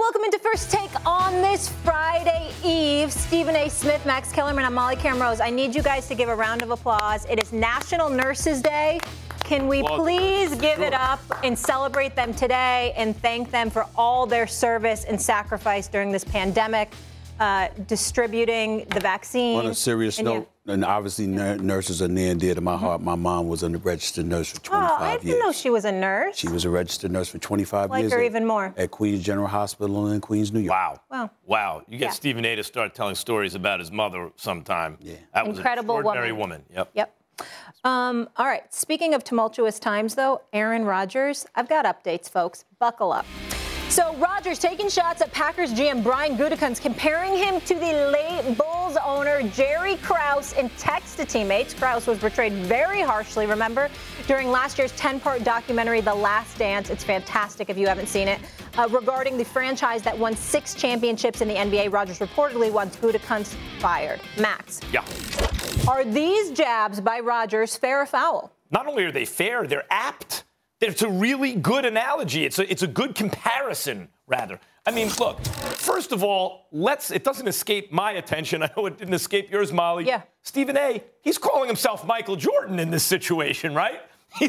welcome into First Take on this Friday Eve. Stephen A. Smith, Max Kellerman, I'm Molly Camrose. I need you guys to give a round of applause. It is National Nurses Day. Can we please give it up and celebrate them today and thank them for all their service and sacrifice during this pandemic, distributing the vaccine. On a serious note, and obviously nurses are near and dear to my heart. My mom was a registered nurse for 25 years. I didn't know she was a nurse. She was a registered nurse for 25 years. Like her even more. At Queens General Hospital in Queens, New York. Wow. You get Stephen A. to start telling stories about his mother sometime. Yeah. That was incredible an extraordinary woman. Yep. All right. Speaking of tumultuous times, though, Aaron Rodgers, I've got updates, folks. Buckle up. So Rodgers taking shots at Packers GM Brian Gutekunst, comparing him to the late Bulls owner Jerry Krause in text to teammates. Krause was portrayed very harshly, remember, during last year's 10-part documentary, The Last Dance. It's fantastic if you haven't seen it. Regarding the franchise that won 6 championships in the NBA, Rodgers reportedly wants Gutekunst fired. Max. Yeah. Are these jabs by Rodgers fair or foul? Not only are they fair, they're apt. It's a really good analogy. It's a good comparison, rather. I mean, look, first of all, it doesn't escape my attention. I know it didn't escape yours, Molly. Yeah. Stephen A., he's calling himself Michael Jordan in this situation, right?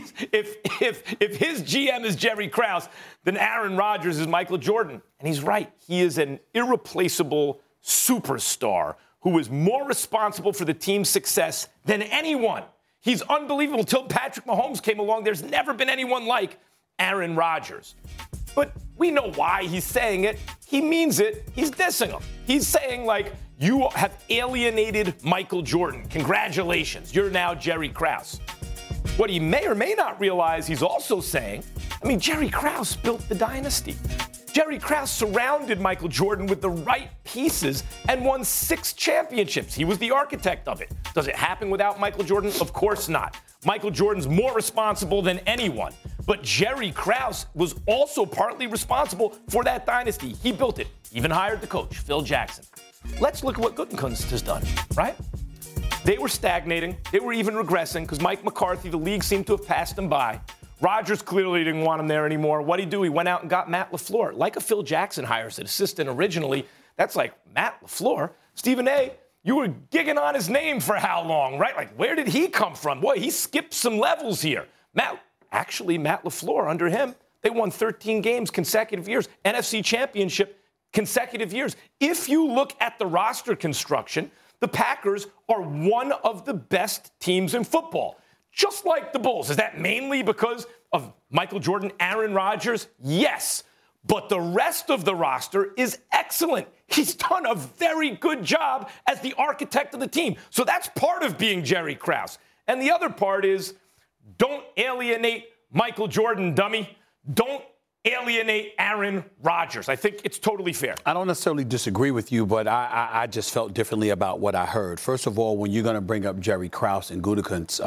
If his GM is Jerry Krause, then Aaron Rodgers is Michael Jordan. And he's right. He is an irreplaceable superstar who is more responsible for the team's success than anyone. He's unbelievable. Until Patrick Mahomes came along, there's never been anyone like Aaron Rodgers. But we know why he's saying it. He means it. He's dissing him. He's saying, like, you have alienated Michael Jordan. Congratulations. You're now Jerry Krause. What he may or may not realize he's also saying, Jerry Krause built the dynasty. Jerry Krause surrounded Michael Jordan with the right pieces and won 6 championships. He was the architect of it. Does it happen without Michael Jordan? Of course not. Michael Jordan's more responsible than anyone. But Jerry Krause was also partly responsible for that dynasty. He built it. Even hired the coach, Phil Jackson. Let's look at what Gutekunst has done, right? They were stagnating. They were even regressing because Mike McCarthy, the league seemed to have passed him by. Rodgers clearly didn't want him there anymore. What'd he do? He went out and got Matt LaFleur. Like a Phil Jackson hires an assistant originally. That's like Matt LaFleur. Stephen A., you were gigging on his name for how long, right? Like, where did he come from? Boy, he skipped some levels here. Matt LaFleur, under him, they won 13 games consecutive years. NFC Championship consecutive years. If you look at the roster construction, the Packers are one of the best teams in football. Just like the Bulls. Is that mainly because of Michael Jordan, Aaron Rodgers? Yes. But the rest of the roster is excellent. He's done a very good job as the architect of the team. So that's part of being Jerry Krause. And the other part is, don't alienate Michael Jordan, dummy. Don't alienate Aaron Rodgers. I think it's totally fair. I don't necessarily disagree with you, but I just felt differently about what I heard. First of all, when you're going to bring up Jerry Krause and Gutekunst,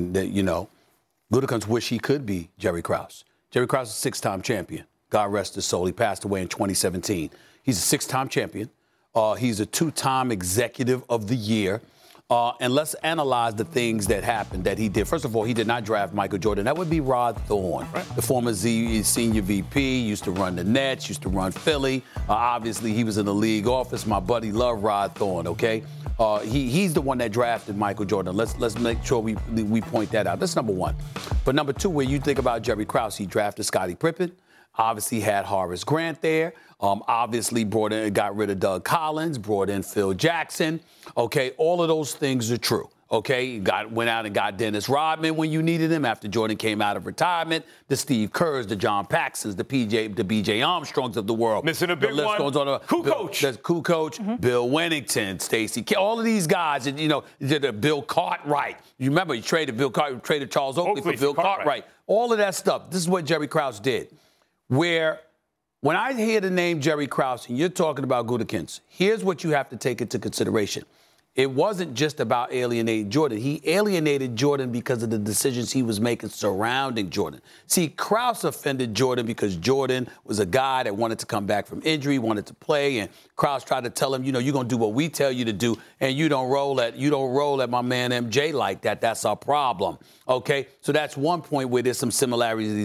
Gutekunst wish he could be Jerry Krause. Jerry Krause is a 6-time champion. God rest his soul. He passed away in 2017. He's a 6-time champion. He's a 2-time executive of the year. And let's analyze the things that happened that he did. First of all, he did not draft Michael Jordan. That would be Rod Thorne, the former senior VP, used to run the Nets, used to run Philly. Obviously, he was in the league office. My buddy loved Rod Thorne, okay? He's the one that drafted Michael Jordan. Let's make sure we point that out. That's number one. But number two, when you think about Jerry Krause, he drafted Scottie Pippen. Obviously had Horace Grant there. Obviously got rid of Doug Collins, brought in Phil Jackson. Okay, all of those things are true. Okay, went out and got Dennis Rodman when you needed him after Jordan came out of retirement. The Steve Kerrs, the John Paxsons, the B.J. Armstrongs of the world. Missing a big one. Goes on. Kukoc. Bill Wennington, Stacey, all of these guys. Bill Cartwright. You remember he traded traded Charles Oakley for Bill Cartwright. All of that stuff. This is what Jerry Krause did. Where when I hear the name Jerry Krause and you're talking about Gutekunst, here's what you have to take into consideration. It wasn't just about alienating Jordan. He alienated Jordan because of the decisions he was making surrounding Jordan. See, Krause offended Jordan because Jordan was a guy that wanted to come back from injury, wanted to play, and Krause tried to tell him, you're going to do what we tell you to do, and you don't roll at my man MJ like that. That's our problem. Okay? So that's one point where there's some similarities there.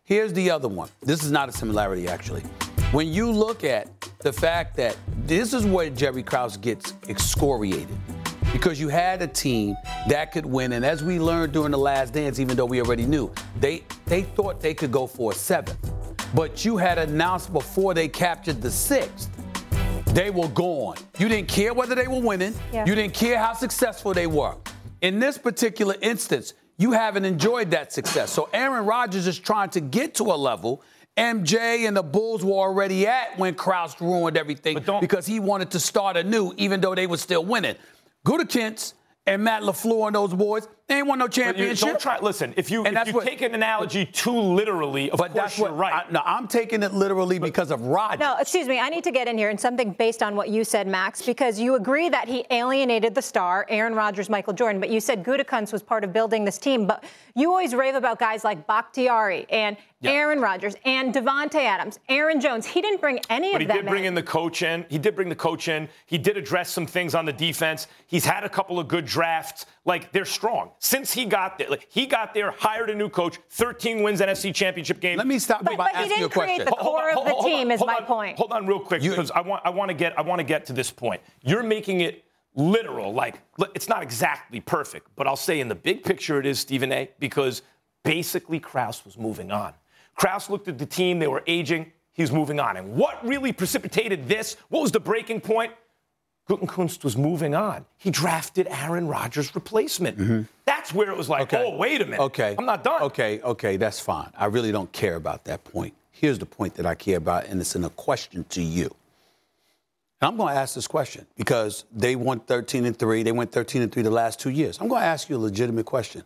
Here's the other one. This is not a similarity, actually. When you look at the fact that this is where Jerry Krause gets excoriated, because you had a team that could win, and as we learned during the last dance, even though we already knew, they thought they could go for a 7th. But you had announced before they captured the 6th, they were gone. You didn't care whether they were winning. Yeah. You didn't care how successful they were. In this particular instance, you haven't enjoyed that success. So Aaron Rodgers is trying to get to a level MJ and the Bulls were already at when Krause ruined everything because he wanted to start anew, even though they were still winning. Gutekunst and Matt LaFleur and those boys, they ain't won no championship. Listen, if you take an analogy too literally, of course you're right. I'm taking it literally because of Rodgers. No, excuse me. I need to get in here and something based on what you said, Max, because you agree that he alienated the star, Aaron Rodgers, Michael Jordan, but you said Gutekunst was part of building this team. But you always rave about guys like Bakhtiari and Aaron Rodgers and Devontae Adams, Aaron Jones. He didn't bring any of them in. He did bring the coach in. He did bring the coach in. He did address some things on the defense. He's had a couple of good drafts. They're strong. Since he got there, hired a new coach, 13 wins NFC Championship game. Let me stop by asking you a question. But he didn't create the core of the team, is my point. Hold on real quick, because I want to get to this point. You're making it literal, it's not exactly perfect, but I'll say in the big picture it is, Stephen A., because basically Krause was moving on. Krause looked at the team, they were aging, he was moving on. And what really precipitated this? What was the breaking point? Gutekunst was moving on. He drafted Aaron Rodgers' replacement. Mm-hmm. That's where it was oh, wait a minute. Okay. I'm not done. Okay, that's fine. I really don't care about that point. Here's the point that I care about, and it's in a question to you. And I'm going to ask this question because they won 13-3. They went 13-3 the last 2 years. I'm going to ask you a legitimate question.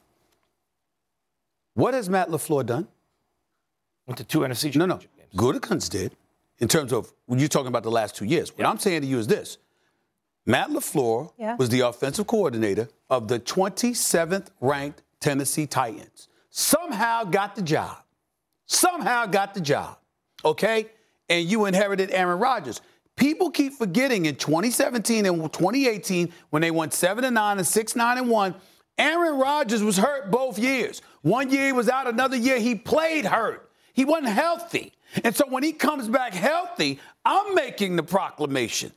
What has Matt LaFleur done? Went to 2 NFC Championship games. Gutekunst did, in terms of when you're talking about the last 2 years. What I'm saying to you is this. Matt LaFleur was the offensive coordinator of the 27th ranked Tennessee Titans. Somehow got the job. Okay? And you inherited Aaron Rodgers. People keep forgetting in 2017 and 2018 when they won 7-9 and 6-9-1, Aaron Rodgers was hurt both years. 1 year he was out, another year he played hurt. He wasn't healthy. And so when he comes back healthy, I'm making the proclamation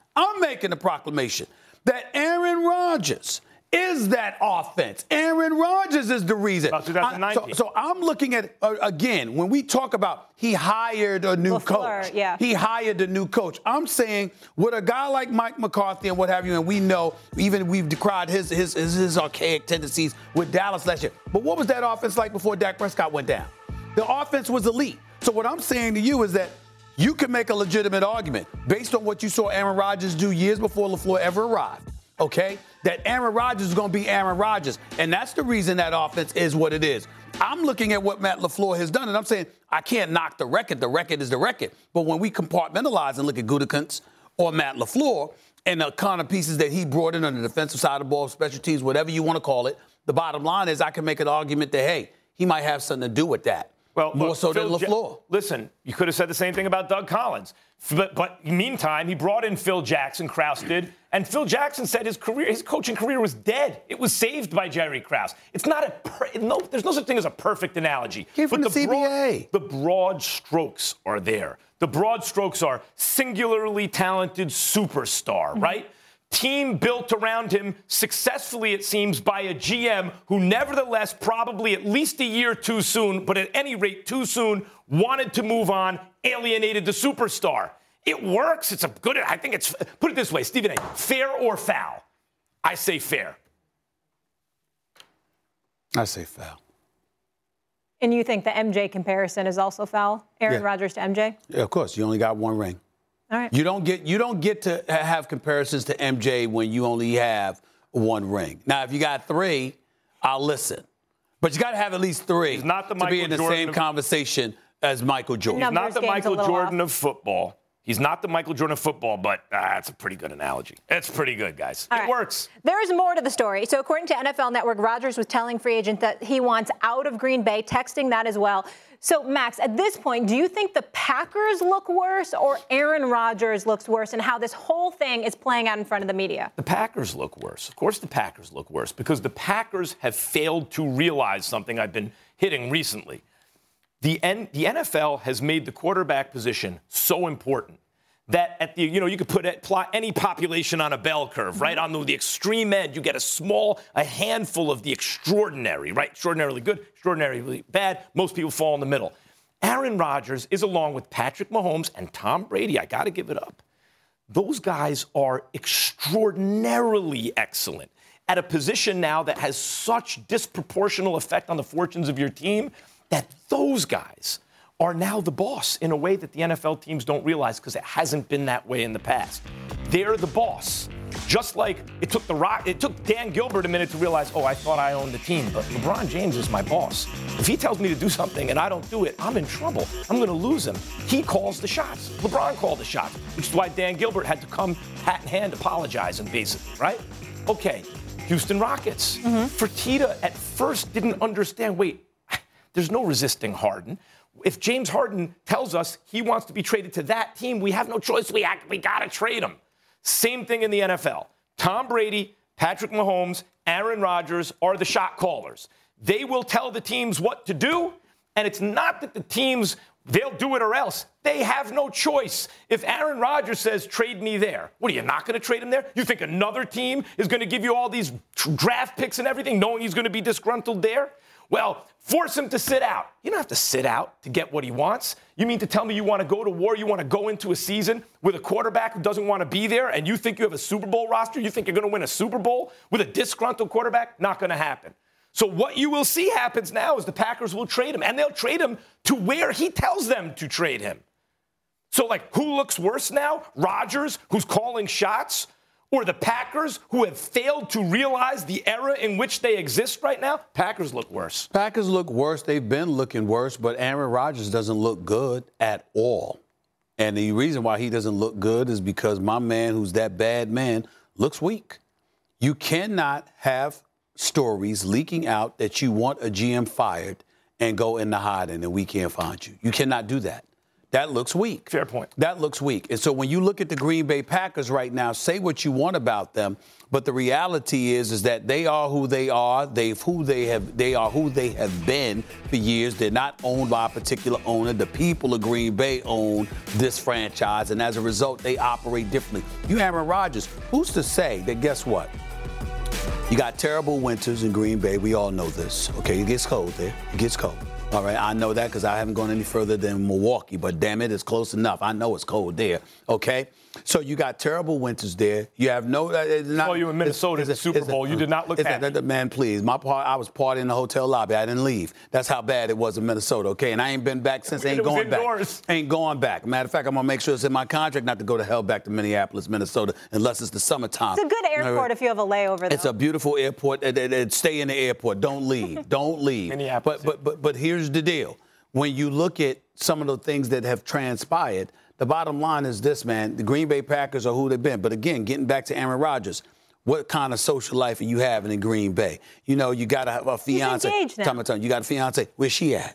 that Aaron Rodgers is that offense. Aaron Rodgers is the reason. About 2019. So I'm looking at, again, when we talk about he hired a new coach. Yeah. He hired a new coach. I'm saying with a guy like Mike McCarthy and what have you, and we know, even we've decried his archaic tendencies with Dallas last year. But what was that offense like before Dak Prescott went down? The offense was elite. So what I'm saying to you is that you can make a legitimate argument based on what you saw Aaron Rodgers do years before LaFleur ever arrived, okay, that Aaron Rodgers is going to be Aaron Rodgers. And that's the reason that offense is what it is. I'm looking at what Matt LaFleur has done, and I'm saying I can't knock the record. The record is the record. But when we compartmentalize and look at Gutekunst or Matt LaFleur and the kind of pieces that he brought in on the defensive side of the ball, special teams, whatever you want to call it, the bottom line is I can make an argument that, hey, he might have something to do with that. Well, more so than LaFleur. Listen, you could have said the same thing about Doug Collins. But meantime, he brought in Phil Jackson, Krause did, and Phil Jackson said his coaching career was dead. It was saved by Jerry Krause. It's not there's no such thing as a perfect analogy. Came from the CBA. The broad strokes are there. The broad strokes are singularly talented superstar, right? Team built around him successfully, it seems, by a GM who nevertheless, probably at least a year too soon, but at any rate too soon, wanted to move on, alienated the superstar. It works. It's I think it's, put it this way, Stephen A., fair or foul? I say fair. I say foul. And you think the MJ comparison is also foul? Aaron Rodgers to MJ? Yeah, of course. You only got one ring. All right. You don't get to have comparisons to MJ when you only have one ring. Now, if you got three, I'll listen. But you got to have at least three to be in the same conversation as Michael Jordan. He's not the Michael Jordan of football. He's not the Michael Jordan of football, but that's a pretty good analogy. It's pretty good, guys. It works. There is more to the story. So according to NFL Network, Rodgers was telling free agent that he wants out of Green Bay, texting that as well. So, Max, at this point, do you think the Packers look worse or Aaron Rodgers looks worse and how this whole thing is playing out in front of the media? The Packers look worse. Of course the Packers look worse because the Packers have failed to realize something I've been hitting recently. The NFL has made the quarterback position so important that you could plot any population on a bell curve, right? On the extreme end, you get a handful of the extraordinary, right? Extraordinarily good, extraordinarily bad. Most people fall in the middle. Aaron Rodgers is, along with Patrick Mahomes and Tom Brady, I got to give it up. Those guys are extraordinarily excellent at a position now that has such disproportional effect on the fortunes of your team that those guys are now the boss in a way that the NFL teams don't realize because it hasn't been that way in the past. They're the boss. Just like it took Dan Gilbert a minute to realize, I thought I owned the team, but LeBron James is my boss. If he tells me to do something and I don't do it, I'm in trouble. I'm going to lose him. He calls the shots. LeBron called the shots, which is why Dan Gilbert had to come hat in hand apologizing, basically, right? Okay, Houston Rockets. Fertitta at first didn't understand, there's no resisting Harden. If James Harden tells us he wants to be traded to that team, we have no choice. We got to trade him. Same thing in the NFL. Tom Brady, Patrick Mahomes, Aaron Rodgers are the shot callers. They will tell the teams what to do, and it's not that the teams, they'll do it or else. They have no choice. If Aaron Rodgers says, trade me there, what, are you not going to trade him there? You think another team is going to give you all these draft picks and everything, knowing he's going to be disgruntled there? Well, force him to sit out. You don't have to sit out to get what he wants. You mean to tell me you want to go to war, you want to go into a season with a quarterback who doesn't want to be there, and you think you have a Super Bowl roster? You think you're going to win a Super Bowl with a disgruntled quarterback? Not going to happen. So what you will see happens now is the Packers will trade him, and they'll trade him to where he tells them to trade him. So, who looks worse now? Rodgers, who's calling shots? Or the Packers, who have failed to realize the era in which they exist right now? Packers look worse. Packers look worse. They've been looking worse, but Aaron Rodgers doesn't look good at all. And the reason why he doesn't look good is because my man, who's that bad man, looks weak. You cannot have stories leaking out that you want a GM fired and go into hiding and we can't find you. You cannot do that. That looks weak. Fair point. That looks weak. And so when you look at the Green Bay Packers right now, say what you want about them, but the reality is that they are who they are. They are who they have been for years. They're not owned by a particular owner. The people of Green Bay own this franchise, and as a result, they operate differently. You Aaron Rodgers, who's to say that, guess what? You got terrible winters in Green Bay. We all know this. Okay, it gets cold there. It gets cold. All right, I know that because I haven't gone any further than Milwaukee, but damn it, it's close enough. I know it's cold there, okay? So you got terrible winters there. You have no... you in Minnesota at the Super Bowl. You did not look happy. Man, please. I was partying in the hotel lobby. I didn't leave. That's how bad it was in Minnesota, okay? And I ain't been back since. Ain't going back. Ain't going back. Matter of fact, I'm going to make sure it's in my contract not to go to hell back to Minneapolis, Minnesota, unless it's the summertime. It's a good airport if you have a layover, though. It's a beautiful airport. Stay in the airport. Don't leave. Don't leave. Minneapolis. But here's the deal. When you look at some of the things that have transpired, the bottom line is this, man. The Green Bay Packers are who they've been. But again, getting back to Aaron Rodgers, what kind of social life are you having in Green Bay? You know, you got to have a fiance. He's engaged now. You got a fiance. Where's she at?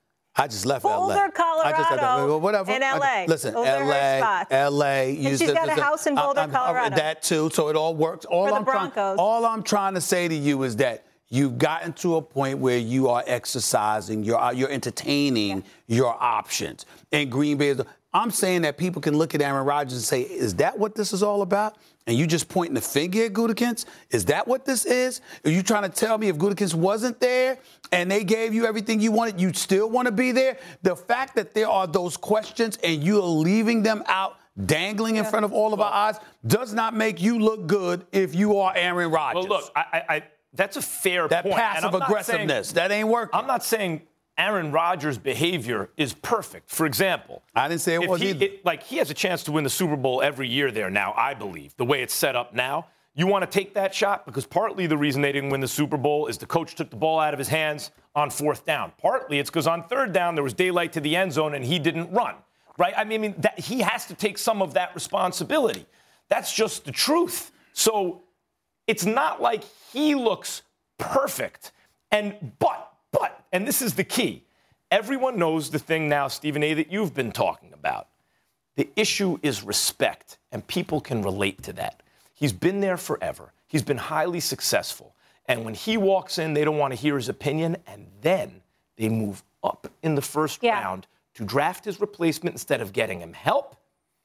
I just left Boulder, L.A. Colorado, whatever. and L.A. Listen, Those are her spots. L.A. And she's got a house in Boulder, Colorado. That too, so it all works. For the Broncos. All I'm trying to say to you is that you've gotten to a point where you are exercising, you're entertaining your options. And Green Bay I'm saying that people can look at Aaron Rodgers and say, is that what this is all about? And you just pointing the finger at Gutekunst? Is that what this is? Are you trying to tell me if Gutekunst wasn't there and they gave you everything you wanted, you'd still want to be there? The fact that there are those questions and you're leaving them out, dangling in front of all of our eyes, does not make you look good if you are Aaron Rodgers. Well, look, I that's a fair point. That passive aggressiveness, that ain't working. I'm not saying Aaron Rodgers' behavior is perfect. For example, I didn't say it was either. He has a chance to win the Super Bowl every year there now, I believe, the way it's set up now. You want to take that shot? Because partly the reason they didn't win the Super Bowl is the coach took the ball out of his hands on fourth down. Partly it's because on third down there was daylight to the end zone and he didn't run, right? I mean, that he has to take some of that responsibility. That's just the truth. So it's not like he looks perfect. But, and this is the key, everyone knows the thing now, Stephen A., that you've been talking about. The issue is respect, and people can relate to that. He's been there forever. He's been highly successful. And when he walks in, they don't want to hear his opinion, and then they move up in the first round to draft his replacement instead of getting him help.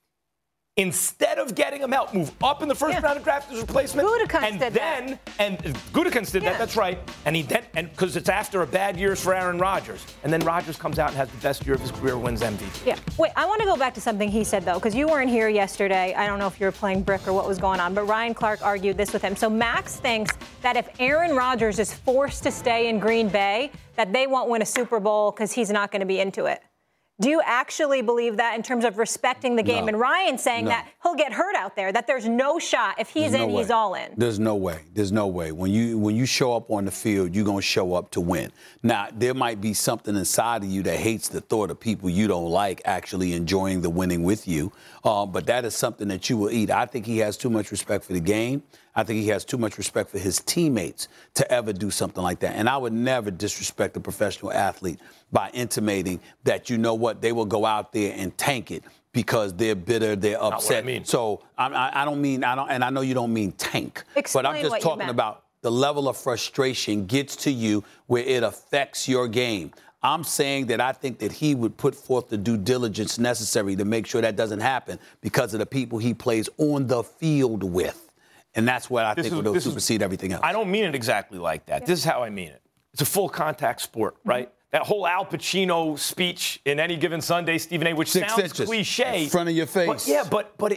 Instead of getting him help, move up in the first round and draft his replacement. Gutekunst did that. And Gutekunst did that, that's right. And because it's after a bad years for Aaron Rodgers. And then Rodgers comes out and has the best year of his career, wins MVP. Yeah. Wait, I want to go back to something he said, though, because you weren't here yesterday. I don't know if you were playing brick or what was going on, but Ryan Clark argued this with him. So Max thinks that if Aaron Rodgers is forced to stay in Green Bay, that they won't win a Super Bowl because he's not going to be into it. Do you actually believe that in terms of respecting the game? No. And Ryan's saying that he'll get hurt out there, that there's no shot. If he's in, he's all in. There's no way. There's no way. When you show up on the field, you're going to show up to win. Now, there might be something inside of you that hates the thought of people you don't like actually enjoying the winning with you. But that is something that you will eat. I think he has too much respect for the game. I think he has too much respect for his teammates to ever do something like that. And I would never disrespect a professional athlete by intimating that, you know what, they will go out there and tank it because they're bitter, they're upset. Not what I mean. So I don't mean, and I know you don't mean tank. Explain but I'm just what you talking meant. about the level of frustration gets to you where it affects your game. I'm saying that I think that he would put forth the due diligence necessary to make sure that doesn't happen because of the people he plays on the field with. And that's what I think will supersede everything else. I don't mean it exactly like that. This is how I mean it. It's a full contact sport, right? That whole Al Pacino speech in Any Given Sunday, Stephen A., which sounds cliche. In front of your face. But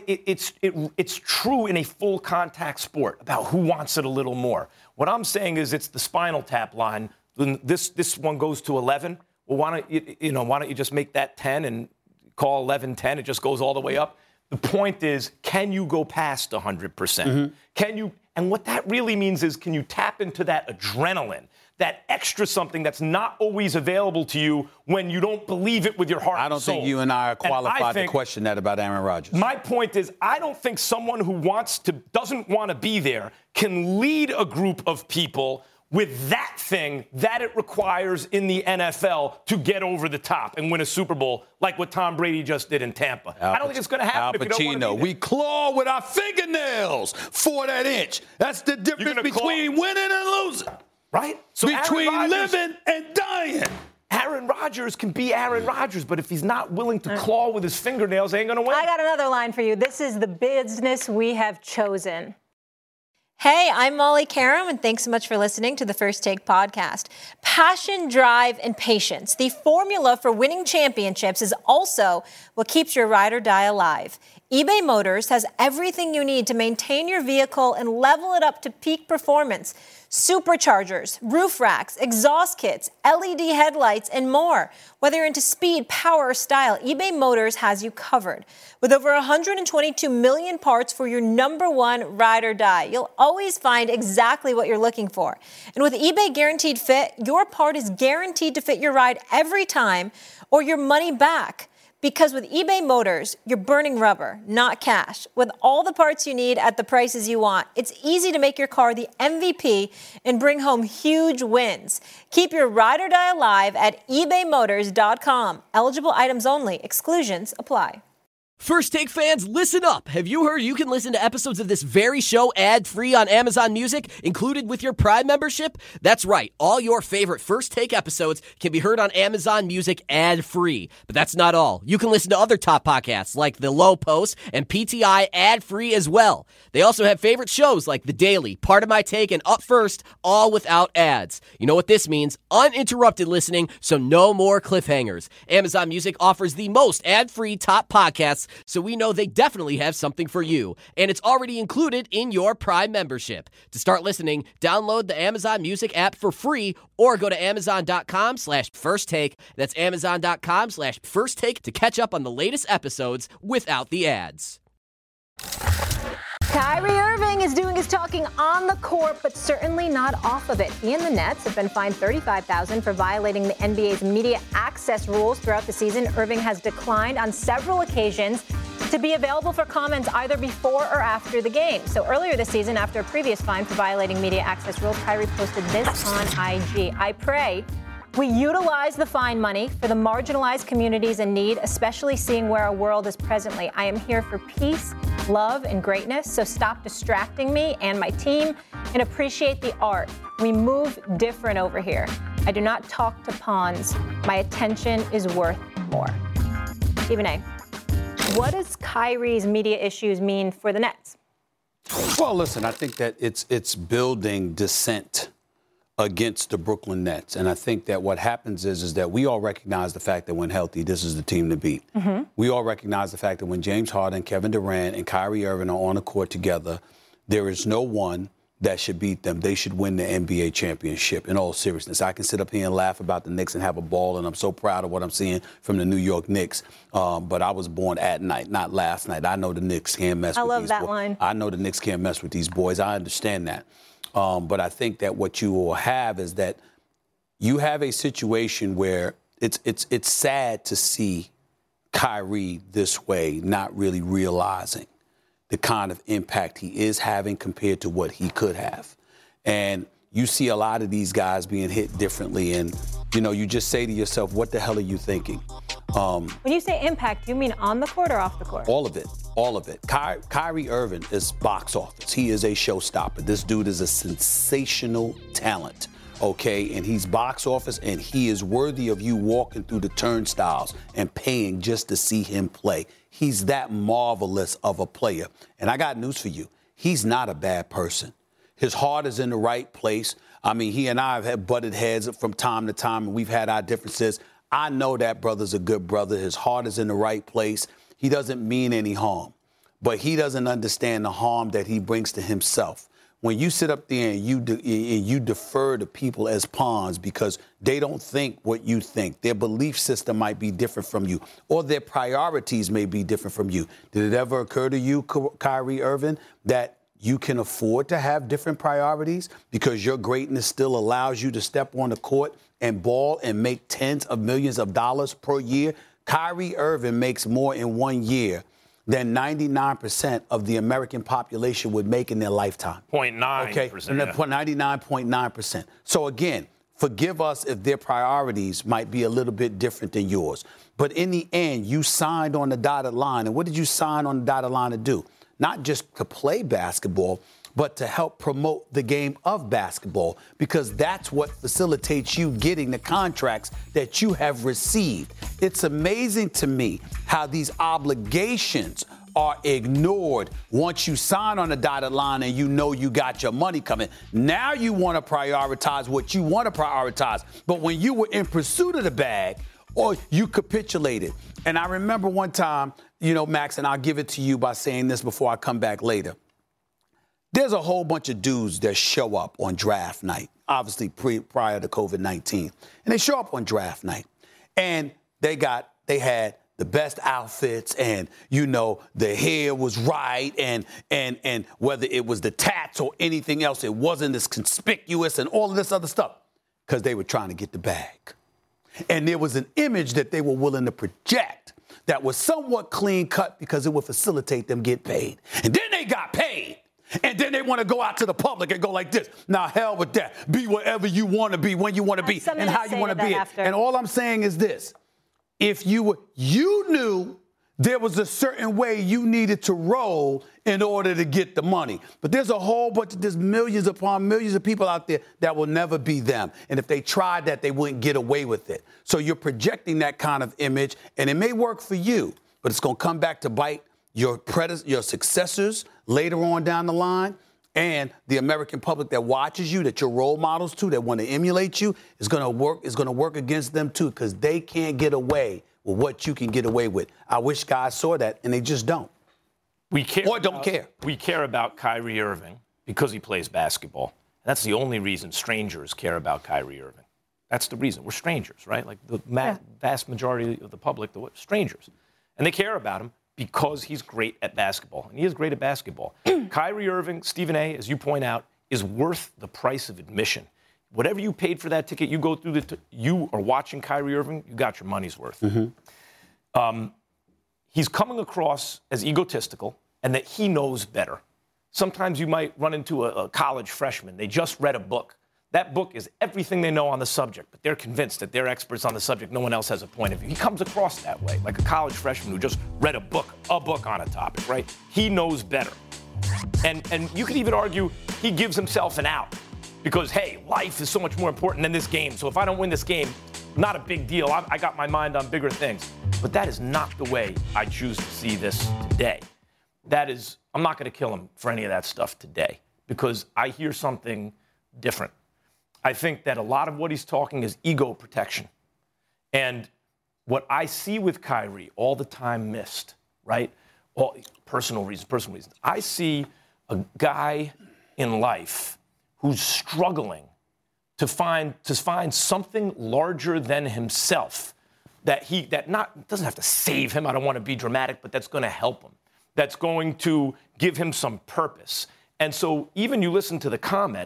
it's true in a full contact sport about who wants it a little more. What I'm saying is it's the Spinal Tap line. This one goes to 11. Well, why don't you just make that 10 and call 11-10? It just goes all the way up. The point is, can you go past 100%? Mm-hmm. Can you? And what that really means is, can you tap into that adrenaline, that extra something that's not always available to you when you don't believe it with your heart and soul? I don't think you and I are qualified to question that about Aaron Rodgers. My point is, I don't think someone who doesn't want to be there can lead a group of people with that thing that it requires in the NFL to get over the top and win a Super Bowl like what Tom Brady just did in Tampa. I don't think it's going to happen if you don't want to be there. We claw with our fingernails for that inch. That's the difference between winning and losing. Right? So between living and dying. Aaron Rodgers can be Aaron Rodgers, but if he's not willing to claw with his fingernails, he ain't going to win. I got another line for you. This is the business we have chosen. Hey, I'm Molly Karam, and thanks so much for listening to the First Take podcast. Passion, drive, and patience. The formula for winning championships is also what keeps your ride or die alive. eBay Motors has everything you need to maintain your vehicle and level it up to peak performance. Superchargers, roof racks, exhaust kits, LED headlights, and more. Whether you're into speed, power, or style, eBay Motors has you covered. With over 122 million parts for your number one ride or die, you'll always find exactly what you're looking for. And with eBay Guaranteed Fit, your part is guaranteed to fit your ride every time or your money back. Because with eBay Motors, you're burning rubber, not cash. With all the parts you need at the prices you want, it's easy to make your car the MVP and bring home huge wins. Keep your ride or die alive at ebaymotors.com. Eligible items only. Exclusions apply. First Take fans, listen up. Have you heard you can listen to episodes of this very show ad-free on Amazon Music, included with your Prime membership? That's right. All your favorite First Take episodes can be heard on Amazon Music ad-free. But that's not all. You can listen to other top podcasts like The Low Post and PTI ad-free as well. They also have favorite shows like The Daily, Part of My Take, and Up First, all without ads. You know what this means? Uninterrupted listening, so no more cliffhangers. Amazon Music offers the most ad-free top podcasts, so we know they definitely have something for you. And it's already included in your Prime membership. To start listening, download the Amazon Music app for free or go to amazon.com/firsttake. That's amazon.com/firsttake to catch up on the latest episodes without the ads. Kyrie Irving is doing his talking on the court, but certainly not off of it. He and the Nets have been fined $35,000 for violating the NBA's media access rules throughout the season. Irving has declined on several occasions to be available for comments either before or after the game. So earlier this season, after a previous fine for violating media access rules, Kyrie posted this on IG. I pray we utilize the fine money for the marginalized communities in need, especially seeing where our world is presently. I am here for peace, love, and greatness, so stop distracting me and my team and appreciate the art. We move different over here. I do not talk to pawns. My attention is worth more. Stephen A., what does Kyrie's media issues mean for the Nets? Well, listen, I think that it's building dissent against the Brooklyn Nets. And I think that what happens is that we all recognize the fact that when healthy, this is the team to beat. Mm-hmm. We all recognize the fact that when James Harden, Kevin Durant, and Kyrie Irving are on the court together, there is no one that should beat them. They should win the NBA championship, in all seriousness. I can sit up here and laugh about the Knicks and have a ball, and I'm so proud of what I'm seeing from the New York Knicks. But I was born at night, not last night. I know the Knicks can't mess with these boys. I love that line. I know the Knicks can't mess with these boys. I understand that. But I think that what you will have is that you have a situation where it's sad to see Kyrie this way, not really realizing the kind of impact he is having compared to what he could have. And you see a lot of these guys being hit differently. And, you know, you just say to yourself, what the hell are you thinking? When you say impact, do you mean on the court or off the court? All of it. All of it. Kyrie Irving is box office. He is a showstopper. This dude is a sensational talent, okay? And he's box office, and he is worthy of you walking through the turnstiles and paying just to see him play. He's that marvelous of a player. And I got news for you. He's not a bad person. His heart is in the right place. I mean, he and I have had butted heads from time to time, and we've had our differences. I know that brother's a good brother. His heart is in the right place. He doesn't mean any harm, but he doesn't understand the harm that he brings to himself. When you sit up there and you defer to people as pawns because they don't think what you think, their belief system might be different from you, or their priorities may be different from you. Did it ever occur to you, Kyrie Irving, that you can afford to have different priorities because your greatness still allows you to step on the court and ball and make tens of millions of dollars per year? Kyrie Irving makes more in 1 year than 99% of the American population would make in their lifetime. 0.9%. Okay, 99.9%. So again, forgive us if their priorities might be a little bit different than yours. But in the end, you signed on the dotted line. And what did you sign on the dotted line to do? Not just to play basketball, but to help promote the game of basketball, because that's what facilitates you getting the contracts that you have received. It's amazing to me how these obligations are ignored once you sign on the dotted line and you know you got your money coming. Now you want to prioritize what you want to prioritize. But when you were in pursuit of the bag, or you capitulated. And I remember one time, you know, Max, and I'll give it to you by saying this before I come back later. There's a whole bunch of dudes that show up on draft night, obviously prior to COVID-19. And they show up on draft night. And they had the best outfits, and, you know, the hair was right, and whether it was the tats or anything else, it wasn't as conspicuous and all of this other stuff, because they were trying to get the bag. And there was an image that they were willing to project that was somewhat clean cut because it would facilitate them get paid. And then they got paid. And then they want to go out to the public and go like this. Now, hell with that. Be whatever you want to be, when you want to be, and how you want to be it. And all I'm saying is this. If you knew there was a certain way you needed to roll in order to get the money. But there's millions upon millions of people out there that will never be them. And if they tried that, they wouldn't get away with it. So you're projecting that kind of image, and it may work for you, but it's going to come back to bite your successors later on down the line, and the American public that watches you, that you're role models to, that want to emulate you, is going to work against them too, because they can't get away with what you can get away with. I wish guys saw that, and they just don't. Don't care. We care about Kyrie Irving because he plays basketball. And that's the only reason strangers care about Kyrie Irving. That's the reason. We're strangers, right? Like the vast majority of the public, they're strangers. And they care about him because he's great at basketball. And he is great at basketball. Kyrie Irving, Stephen A., as you point out, is worth the price of admission. Whatever you paid for that ticket, you go through you are watching Kyrie Irving, you got your money's worth. Mm-hmm. He's coming across as egotistical and that he knows better. Sometimes you might run into a college freshman. They just read a book. That book is everything they know on the subject, but they're convinced that they're experts on the subject. No one else has a point of view. He comes across that way, like a college freshman who just read a book on a topic, right? He knows better. And you could even argue he gives himself an out. because, hey, life is so much more important than this game. So if I don't win this game, not a big deal. I got my mind on bigger things. But that is not the way I choose to see this today. I'm not going to kill him for any of that stuff today because I hear something different. I think that a lot of what he's talking is ego protection. And what I see with Kyrie all the time missed, right? Personal reasons. I see a guy in life who's struggling to find something larger than himself that doesn't have to save him. I don't want to be dramatic, but that's going to help him. That's going to give him some purpose. And so even you listen to the comment,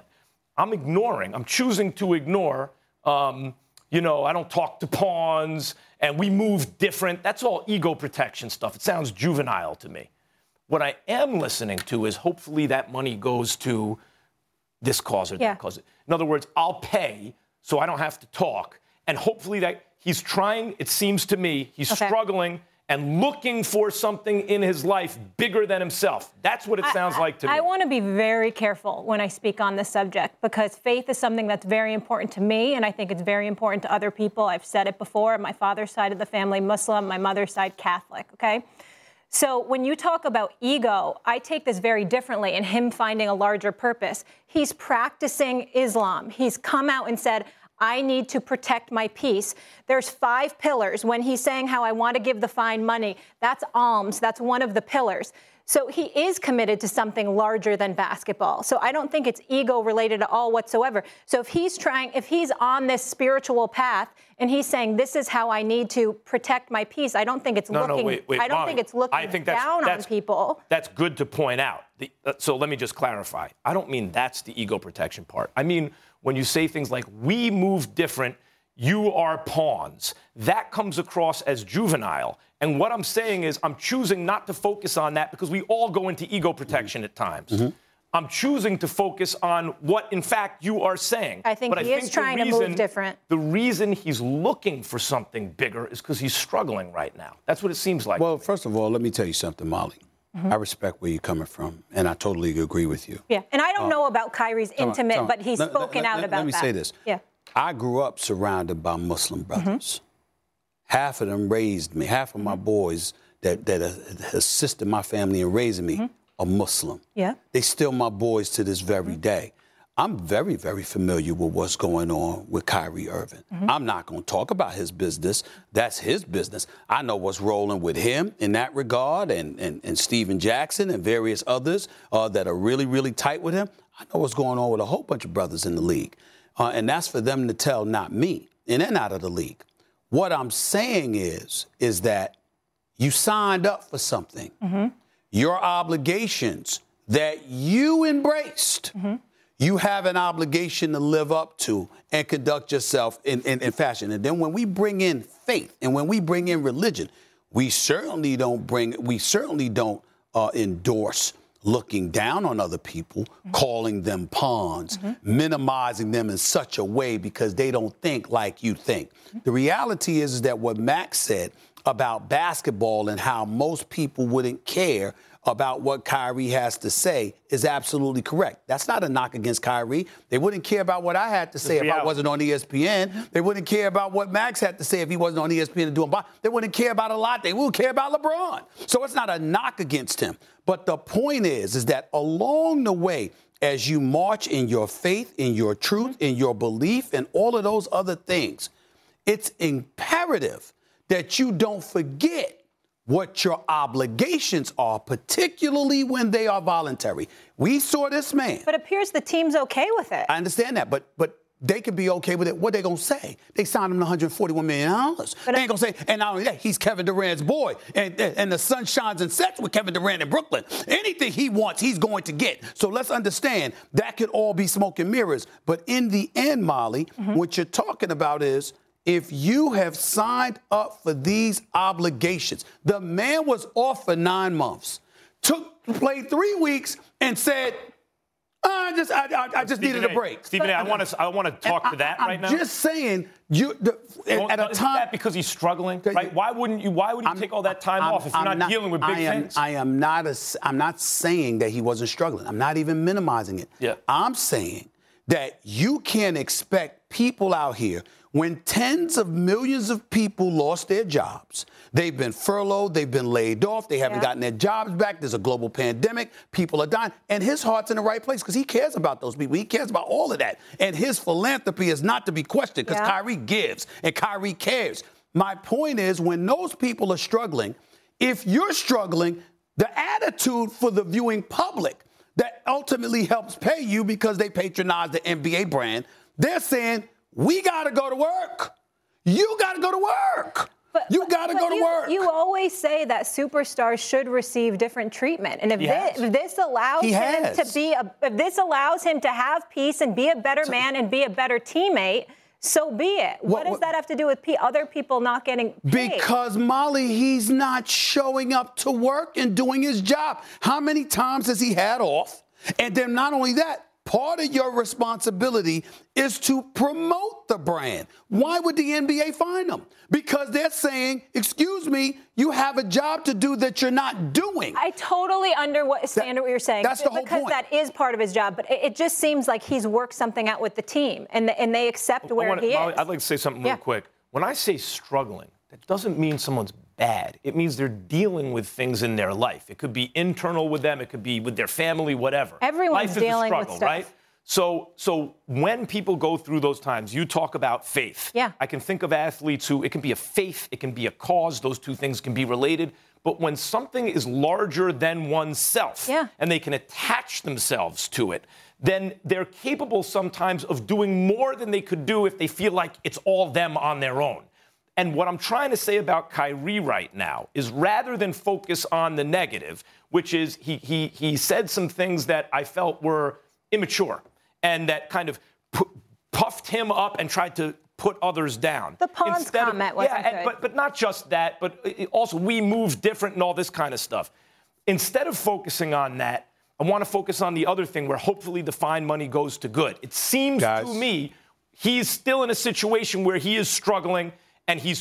I'm choosing to ignore, I don't talk to pawns and we move different. That's all ego protection stuff. It sounds juvenile to me. What I am listening to is hopefully that money goes to this cause or that cause. In other words, I'll pay so I don't have to talk. And hopefully that he's trying, it seems to me, he's struggling and looking for something in his life bigger than himself. That's what it sounds like to me. I want to be very careful when I speak on this subject because faith is something that's very important to me, and I think it's very important to other people. I've said it before. My father's side of the family, Muslim, my mother's side, Catholic, okay? So when you talk about ego, I take this very differently in him finding a larger purpose. He's practicing Islam. He's come out and said, I need to protect my peace. There's 5 pillars. When he's saying how I want to give the fine money, that's alms. That's one of the pillars. So he is committed to something larger than basketball. So I don't think it's ego related at all whatsoever. So if he's on this spiritual path and he's saying, this is how I need to protect my peace, I don't think it's looking down on people. That's good to point out. So let me just clarify. I don't mean that's the ego protection part. I mean, when you say things like, we move different, you are pawns, that comes across as juvenile. And what I'm saying is I'm choosing not to focus on that because we all go into ego protection at times. Mm-hmm. I'm choosing to focus on what, in fact, you are saying. I think he is trying to move different. The reason he's looking for something bigger is because he's struggling right now. That's what it seems like. Well, first of all, let me tell you something, Molly. Mm-hmm. I respect where you're coming from, and I totally agree with you. Yeah, and I don't know about Kyrie's intimate, but he's spoken out about that. Let me say this. Yeah. I grew up surrounded by Muslim brothers. Mm-hmm. Half of them raised me. Half of my boys that assisted my family in raising me are Muslim. Yeah. They still my boys to this very day. I'm very, very familiar with what's going on with Kyrie Irving. Mm-hmm. I'm not going to talk about his business. That's his business. I know what's rolling with him in that regard and Steven Jackson and various others that are really, really tight with him. I know what's going on with a whole bunch of brothers in the league. And that's for them to tell, not me. And they're not of the league. What I'm saying is that you signed up for something. Mm-hmm. Your obligations that you embraced, you have an obligation to live up to and conduct yourself in fashion. And then when we bring in faith and when we bring in religion, we certainly don't endorse looking down on other people, calling them pawns, minimizing them in such a way because they don't think like you think. The reality is that what Max said about basketball and how most people wouldn't care about what Kyrie has to say is absolutely correct. That's not a knock against Kyrie. They wouldn't care about what I had to say if I wasn't on ESPN. They wouldn't care about what Max had to say if he wasn't on ESPN and doing. They wouldn't care about a lot. They wouldn't care about LeBron. So it's not a knock against him. But the point is that along the way, as you march in your faith, in your truth, in your belief, and all of those other things, it's imperative that you don't forget what your obligations are, particularly when they are voluntary. We saw this man. But it appears the team's okay with it. I understand that, but they could be okay with it. What they going to say? They signed him $141 million. But they ain't going to say, and not only that, he's Kevin Durant's boy, and the sun shines and sets with Kevin Durant in Brooklyn. Anything he wants, he's going to get. So let's understand, that could all be smoke and mirrors. But in the end, Molly, what you're talking about is, if you have signed up for these obligations, the man was off for 9 months, played 3 weeks, and said, I just needed a break. Stephen A., I want to talk to that right now. I'm just saying, at a time, isn't that because he's struggling, right? Why wouldn't you take all that time off if you're not dealing with big things? I'm not saying that he wasn't struggling. I'm not even minimizing it. Yeah. I'm saying that you can't expect people out here when tens of millions of people lost their jobs. They've been furloughed. They've been laid off. They haven't gotten their jobs back. There's a global pandemic. People are dying. And his heart's in the right place because he cares about those people. He cares about all of that. And his philanthropy is not to be questioned because Kyrie gives and Kyrie cares. My point is, when those people are struggling, if you're struggling, the attitude for the viewing public that ultimately helps pay you because they patronize the NBA brand, they're saying, we got to go to work. You got to go to work. You got to go to work. You always say that superstars should receive different treatment. And if this allows him to be if this allows him to have peace and be a better man and be a better teammate, so be it. What does that have to do with other people not getting paid? Because, Molly, he's not showing up to work and doing his job. How many times has he had off? And then not only that, part of your responsibility is to promote the brand. Why would the NBA fine them? Because they're saying, excuse me, you have a job to do that you're not doing. I totally understand what you're saying. That's the whole point. Because that is part of his job. But it just seems like he's worked something out with the team, and they accept where he is. Molly, I'd like to say something real quick. When I say struggling, that doesn't mean someone's bad. It means they're dealing with things in their life. It could be internal with them. It could be with their family, whatever. Everyone's dealing with stuff, right? So when people go through those times, you talk about faith. Yeah. I can think of athletes who, it can be a faith, it can be a cause. Those two things can be related. But when something is larger than oneself and they can attach themselves to it, then they're capable sometimes of doing more than they could do if they feel like it's all them on their own. And what I'm trying to say about Kyrie right now is rather than focus on the negative, which is he said some things that I felt were immature and that kind of puffed him up and tried to put others down. The Pons comment wasn't good. But not just that, but also we move different and all this kind of stuff. Instead of focusing on that, I want to focus on the other thing where hopefully the fine money goes to good. It seems to me he's still in a situation where he is struggling and he's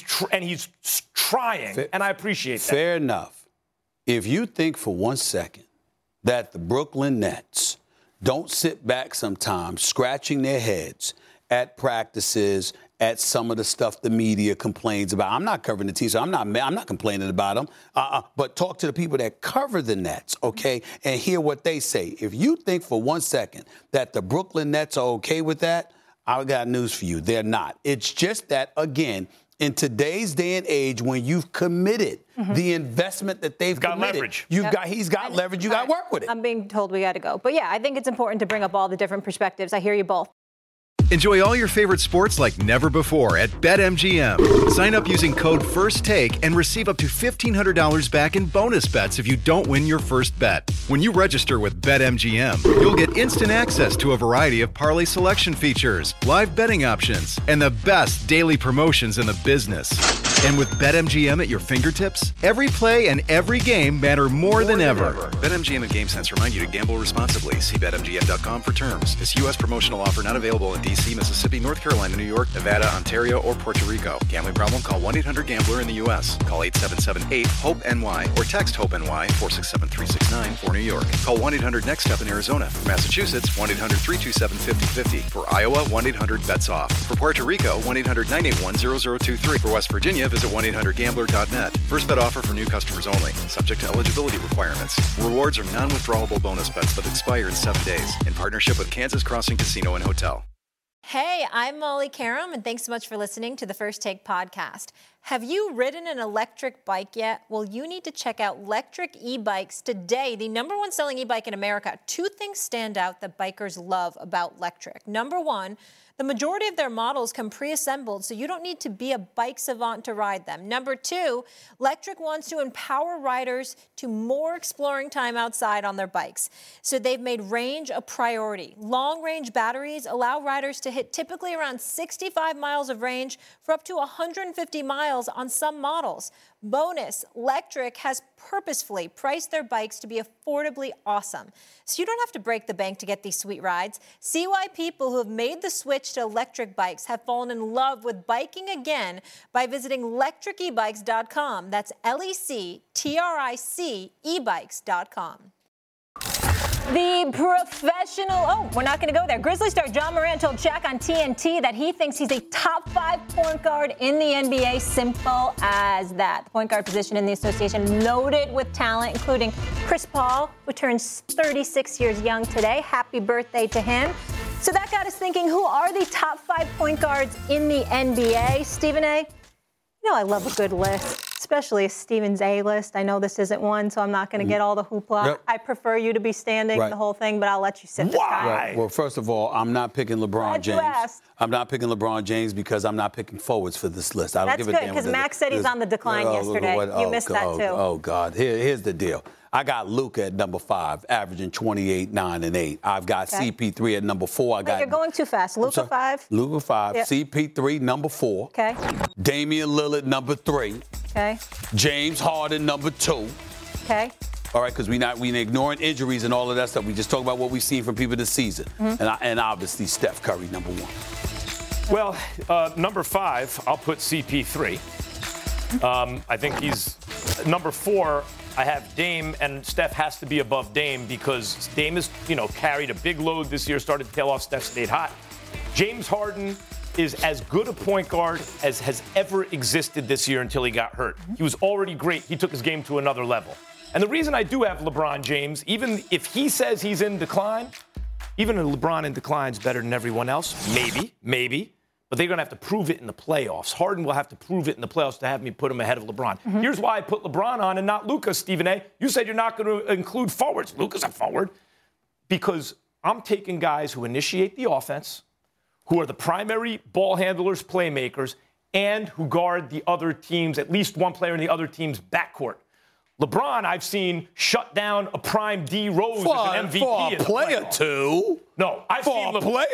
trying, and I appreciate that. Fair enough. If you think for 1 second that the Brooklyn Nets don't sit back sometimes scratching their heads at practices, at some of the stuff the media complains about. I'm not covering the team, so I'm not complaining about them. But talk to the people that cover the Nets, okay, and hear what they say. If you think for 1 second that the Brooklyn Nets are okay with that, I've got news for you. They're not. It's just that, again, in today's day and age, when you've committed the investment that they've committed, leverage. He's got leverage. You got to work with it. I'm being told we got to go. But, yeah, I think it's important to bring up all the different perspectives. I hear you both. Enjoy all your favorite sports like never before at BetMGM. Sign up using code FIRSTTAKE and receive up to $1,500 back in bonus bets if you don't win your first bet. When you register with BetMGM, you'll get instant access to a variety of parlay selection features, live betting options, and the best daily promotions in the business. And with BetMGM at your fingertips, every play and every game matter more than ever. BetMGM and GameSense remind you to gamble responsibly. See BetMGM.com for terms. This U.S. promotional offer not available in D.C., Mississippi, North Carolina, New York, Nevada, Ontario, or Puerto Rico. Gambling problem? Call 1-800-GAMBLER in the U.S. Call 877-8-HOPE-NY or text HOPE-NY 467-369 for New York. Call 1-800-NEXT-STEP in Arizona. For Massachusetts, 1-800-327-5050. For Iowa, 1-800-BETS-OFF. For Puerto Rico, 1-800-981-0023. For West Virginia, visit 1-800-GAMBLER.net. First bet offer for new customers only. Subject to eligibility requirements. Rewards are non-withdrawable bonus bets that expire in 7 days. In partnership with Kansas Crossing Casino and Hotel. Hey, I'm Molly Karam, and thanks so much for listening to the First Take podcast. Have you ridden an electric bike yet? Well, you need to check out Lectric E-Bikes today, the #1 selling e-bike in America. 2 things stand out that bikers love about Lectric. Number 1, the majority of their models come pre-assembled, so you don't need to be a bike savant to ride them. Number 2, Lectric wants to empower riders to more exploring time outside on their bikes. So they've made range a priority. Long-range batteries allow riders to hit typically around 65 miles of range for up to 150 miles on some models. Bonus, Lectric has purposefully priced their bikes to be affordably awesome. So you don't have to break the bank to get these sweet rides. See why people who have made the switch to electric bikes have fallen in love with biking again by visiting lectricebikes.com. That's LECTRIC ebikes.com. The we're not going to go there. Grizzly star John Moran told Shaq on TNT that he thinks he's a top 5 point guard in the NBA. Simple as that. The point guard position in the association loaded with talent, including Chris Paul, who turns 36 years young today. Happy birthday to him. So that got us thinking, who are the top 5 point guards in the NBA? Stephen A., you know I love a good list. Especially Stephen's A list. I know this isn't one, so I'm not going to get all the hoopla. Yep. I prefer you to be standing the whole thing, but I'll let you sit this time. Right. Well, first of all, I'm not picking LeBron James. I'm not picking LeBron James because I'm not picking forwards for this list. That's good, because Max said he's on the decline yesterday. You missed that, too. Oh, God. Here's the deal. I got Luka at number 5, averaging 28, 9, and 8. I've got CP3 at number 4. You're going too fast. Luka 5. Luka 5. Yep. CP3, number 4. Okay. Damian Lillard, number 3. Okay. James Harden, number 2. Okay. All right, because we ignoring injuries and all of that stuff. We just talk about what we've seen from people this season. And obviously Steph Curry, number 1. Well, number 5, I'll put CP3. I think he's number 4. I have Dame, and Steph has to be above Dame because Dame has, carried a big load this year, started to tail off. Steph stayed hot. James Harden is as good a point guard as has ever existed this year until he got hurt. He was already great. He took his game to another level. And the reason I do have LeBron James, even if he says he's in decline, even a LeBron in decline is better than everyone else. Maybe. But they're going to have to prove it in the playoffs. Harden will have to prove it in the playoffs to have me put him ahead of LeBron. Here's why I put LeBron on and not Luka, Stephen A. You said you're not going to include forwards. Luka's a forward. Because I'm taking guys who initiate the offense, who are the primary ball handlers, playmakers, and who guard the other teams, at least one player in the other team's backcourt. LeBron, I've seen shut down a prime D Rose as an MVP. For a player, too. No, I've seen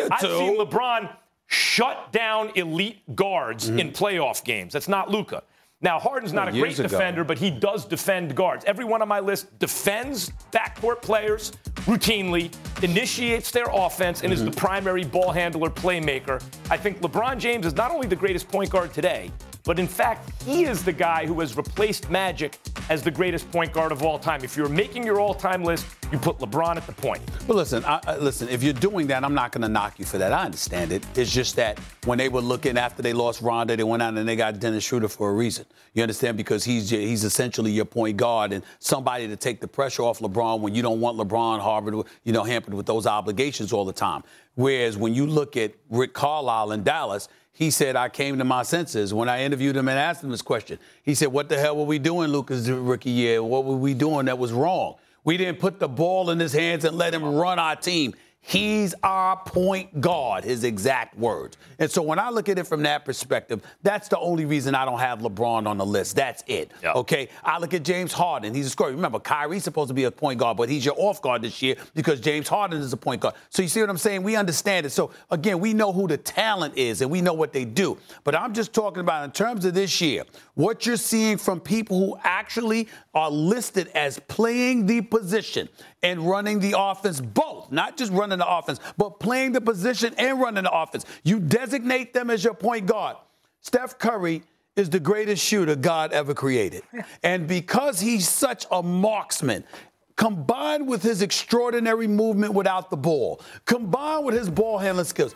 LeBron shut down elite guards in playoff games. That's not Luka. Now, Harden's not a great defender, but he does defend guards. Every one on my list defends backcourt players routinely, initiates their offense, and is the primary ball handler playmaker. I think LeBron James is not only the greatest point guard today, but in fact, he is the guy who has replaced Magic as the greatest point guard of all time. If you're making your all-time list, you put LeBron at the point. Well, listen, if you're doing that, I'm not going to knock you for that. I understand it. It's just that when they were looking after they lost Ronda, they went out and they got Dennis Schroeder for a reason. You understand? Because he's essentially your point guard and somebody to take the pressure off LeBron when you don't want LeBron hampered with those obligations all the time. Whereas when you look at Rick Carlisle in Dallas, he said, I came to my senses. When I interviewed him and asked him this question, he said, what the hell were we doing, Luka's rookie year? What were we doing that was wrong? We didn't put the ball in his hands and let him run our team. He's our point guard, his exact words. And so when I look at it from that perspective, that's the only reason I don't have LeBron on the list. That's it. Yep. Okay? I look at James Harden. He's a scorer. Remember, Kyrie's supposed to be a point guard, but he's your off guard this year because James Harden is a point guard. So you see what I'm saying? We understand it. So, again, we know who the talent is and we know what they do. But I'm just talking about in terms of this year, what you're seeing from people who actually are listed as playing the position and running the offense, both, not just running the offense, but playing the position and running the offense. You designate them as your point guard. Steph Curry is the greatest shooter God ever created. And because he's such a marksman, combined with his extraordinary movement without the ball, combined with his ball handling skills,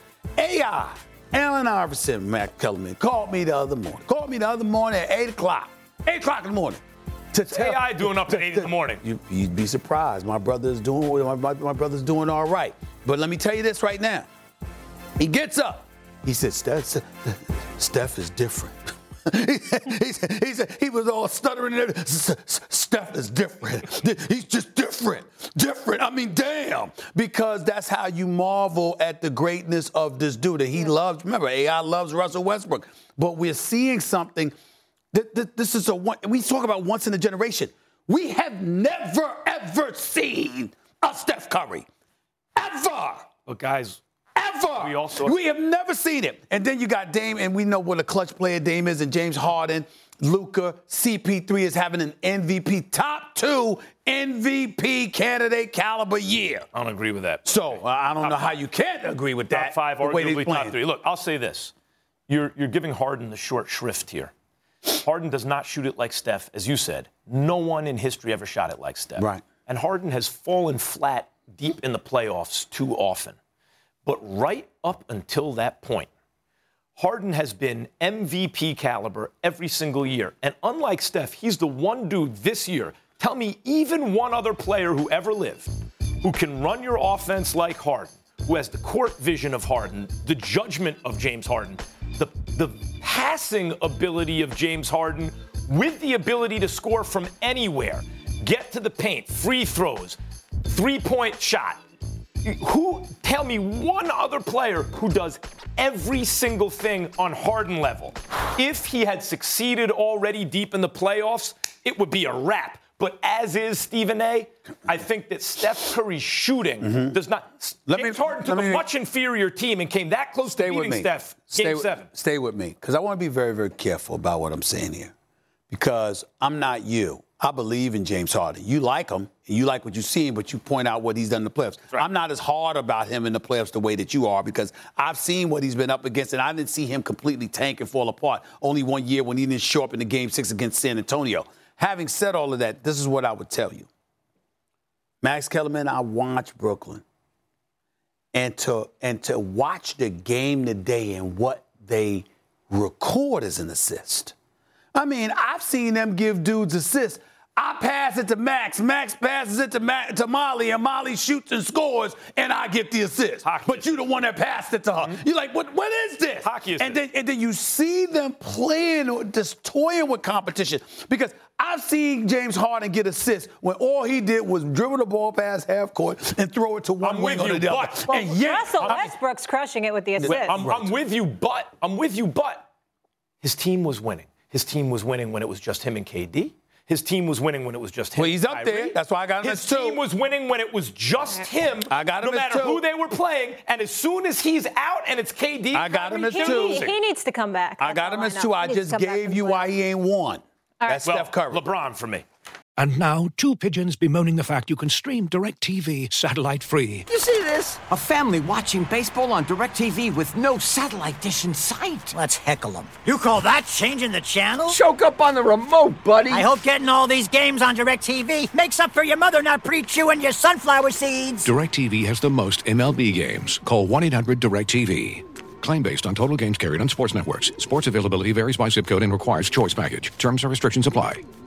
Allen Iverson, Matt Kellerman, called me the other morning at 8 o'clock in the morning. AI doing up at 8 in the morning. You'd be surprised. My brother's doing all right. But let me tell you this right now. He gets up. He said, Steph is different. he was all stuttering there. Steph is different. He's just different. I mean, damn. Because that's how you marvel at the greatness of this dude. That he loves. Remember, AI loves Russell Westbrook. But we're seeing something. This is we talk about once in a generation. We have never, ever seen a Steph Curry. Ever. Look, guys. Ever. We have never seen it. And then you got Dame, and we know what a clutch player Dame is, and James Harden, Luka, CP3 is having an MVP, top 2 MVP candidate caliber year. I don't agree with that. So I don't know how you can't agree with that. Top 5, arguably top 3. Look, I'll say this. You're giving Harden the short shrift here. Harden does not shoot it like Steph, as you said. No one in history ever shot it like Steph. Right. And Harden has fallen flat deep in the playoffs too often. But right up until that point, Harden has been MVP caliber every single year. And unlike Steph, he's the one dude this year. Tell me even one other player who ever lived who can run your offense like Harden, who has the court vision of Harden, the judgment of James Harden, the passing ability of James Harden with the ability to score from anywhere, get to the paint, free throws, three-point shot. Tell me one other player who does every single thing on Harden level. If he had succeeded already deep in the playoffs, it would be a wrap. But as is, Stephen A., I think that Steph Curry's shooting does not. James Harden took a much inferior team and came that close to beating Steph Game 7. Stay with me, because I want to be very, very careful about what I'm saying here. Because I'm not you. I believe in James Harden. You like him, and you like what you see him, but you point out what he's done in the playoffs. Right. I'm not as hard about him in the playoffs the way that you are, because I've seen what he's been up against, and I didn't see him completely tank and fall apart. Only one year when he didn't show up in the Game 6 against San Antonio. Having said all of that, this is what I would tell you. Max Kellerman, I watched Brooklyn. And to watch the game today and what they record as an assist. I mean, I've seen them give dudes assists. I pass it to Max. Max passes it to Molly, and Molly shoots and scores, and I get the assist. But you're the one that passed it to her. Mm-hmm. You're like, what is this? Hockey and then you see them playing, just toying with competition. Because I've seen James Harden get assists when all he did was dribble the ball past half court and throw it to one wing or the other. Russell Westbrook's crushing it with the assist. I'm with you, but his team was winning. His team was winning when it was just him and KD. His team was winning when it was just him. Well, he's up there. That's why I got him as 2. His team was winning when it was just him. I got him no as 2. matter who they were playing. And as soon as he's out and it's KD, I got him as 2. He needs to come back. I got him as 2. I just gave you why he ain't won. That's Steph Curry. LeBron for me. And now, 2 pigeons bemoaning the fact you can stream DirecTV satellite-free. You see this? A family watching baseball on DirecTV with no satellite dish in sight. Let's heckle them. You call that changing the channel? Choke up on the remote, buddy. I hope getting all these games on DirecTV makes up for your mother not pre-chewing your sunflower seeds. DirecTV has the most MLB games. Call 1-800-DirecTV. Claim based on total games carried on sports networks. Sports availability varies by zip code and requires choice package. Terms and restrictions apply.